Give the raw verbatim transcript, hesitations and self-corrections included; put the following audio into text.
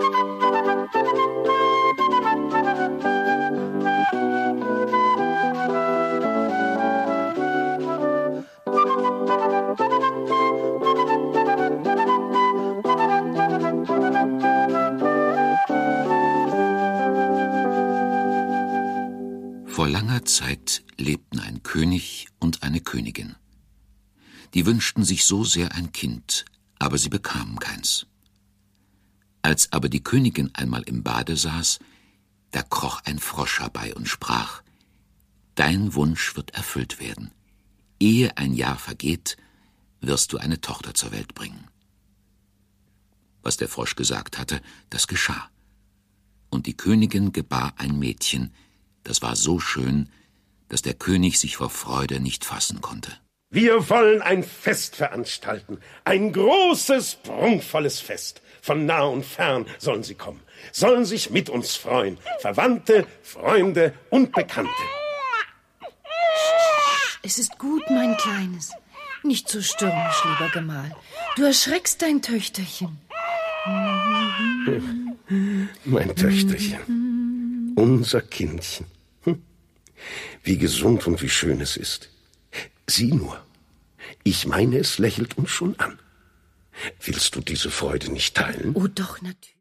Vor langer Zeit lebten ein König und eine Königin. Die wünschten sich so sehr ein Kind, aber sie bekamen keins. Als aber die Königin einmal im Bade saß, da kroch ein Frosch herbei und sprach: »Dein Wunsch wird erfüllt werden. Ehe ein Jahr vergeht, wirst du eine Tochter zur Welt bringen.« Was der Frosch gesagt hatte, das geschah. Und die Königin gebar ein Mädchen, das war so schön, dass der König sich vor Freude nicht fassen konnte. Wir wollen ein Fest veranstalten, ein großes, prunkvolles Fest. Von nah und fern sollen sie kommen, sollen sich mit uns freuen, Verwandte, Freunde und Bekannte. Es ist gut, mein Kleines. Nicht so stürmisch, lieber Gemahl. Du erschreckst dein Töchterchen. Mein Töchterchen, unser Kindchen. Wie gesund und wie schön es ist. Sieh nur, ich meine, es lächelt uns schon an. Willst du diese Freude nicht teilen? Oh, doch, natürlich.